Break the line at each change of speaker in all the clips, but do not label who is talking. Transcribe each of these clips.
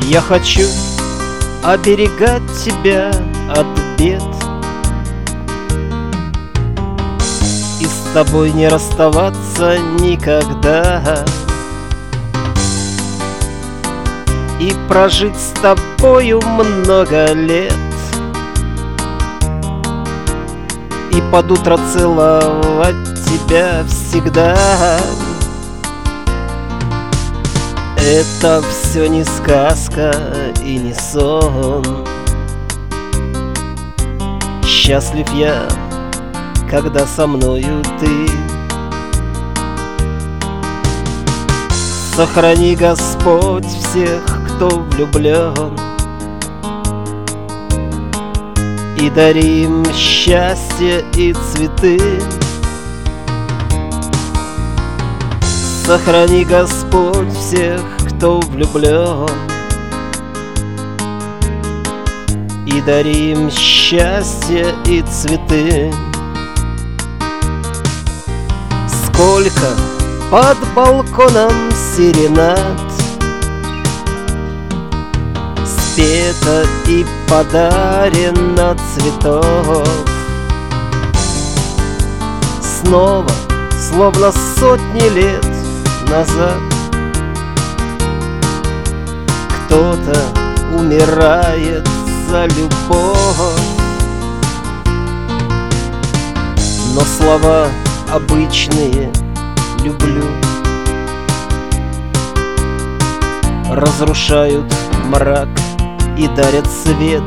Я хочу оберегать тебя от бед и с тобой не расставаться никогда, и прожить с тобою много лет, и под утро целовать тебя всегда. Это все не сказка и не сон. Счастлив я, когда со мною ты. Сохрани, Господь, всех, кто влюблен, и дари им счастье и цветы. Сохрани, Господь, всех, кто влюблен, и дари им счастье и цветы. Сколько под балконом серенад спета и подарено цветов. Снова, словно сотни лет назад, кто-то умирает за любовь. Но слова обычные «люблю» разрушают мрак и дарят свет.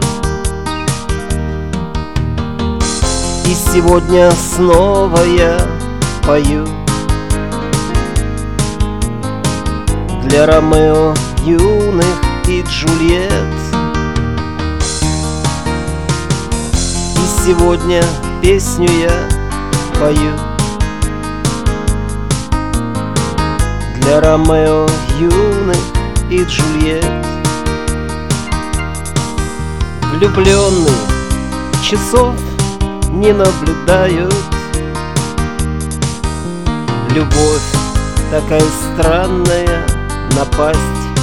И сегодня снова я пою для Ромео юных и Джульетт. И сегодня песню я пою для Ромео юных и Джульетт. Влюбленные часов не наблюдают. Любовь такая странная напасть.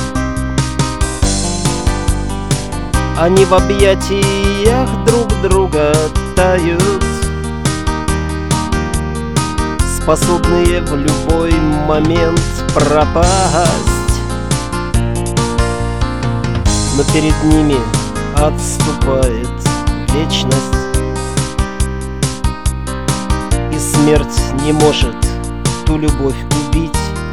Они в объятиях друг друга тают, способные в любой момент пропасть. Но перед ними отступает вечность, и смерть не может ту любовь убить.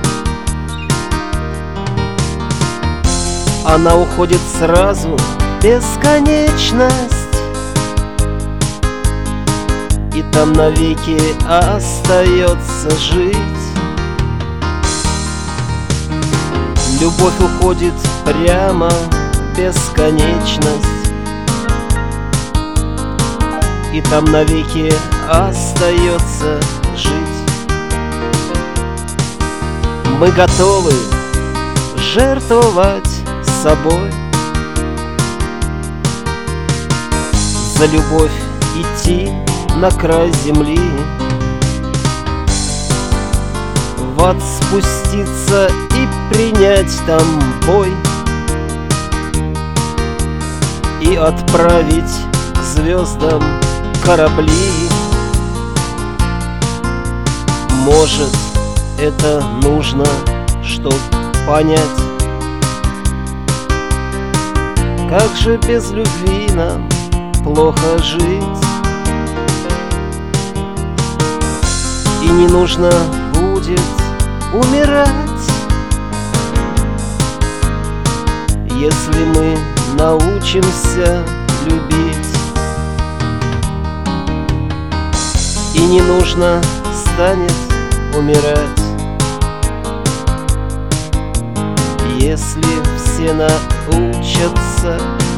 Она уходит сразу в бесконечность, и там навеки остается жить. Любовь уходит прямо в бесконечность, и там навеки остается жить. Мы готовы жертвовать собой, за любовь идти на край земли, в ад спуститься и принять там бой, и отправить к звездам корабли. Может, это нужно, чтоб понять, как же без любви нам плохо жить. И не нужно будет умирать, если мы научимся любить. И не нужно станет умирать, если все научатся